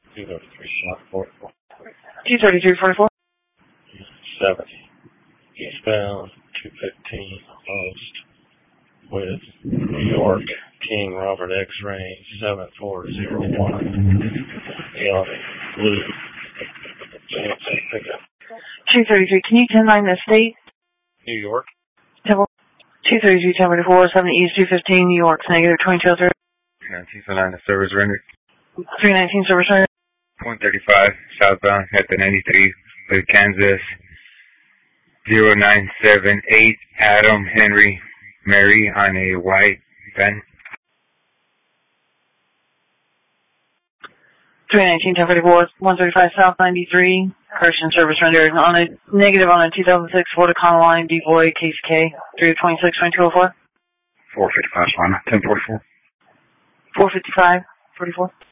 233 South 44. 233-44. 7. Eastbound 215 closed with New York King Robert X range 7401. Beyond blue. Pickup. 233, can you 10-9 the state? New York. 233, 1044, 7 East 215, New York's negative 2203. 1909, the service rendered. 319 service rendered. 135, southbound at the 93 with Kansas. 0978, Adam Henry Mary on a white van. 319, 1044, 135 South 93, correction service rendered on a negative on a 2006 Ford Econoline Devoy case K, 326-2204. 455, Lima, 1044. 455, 44.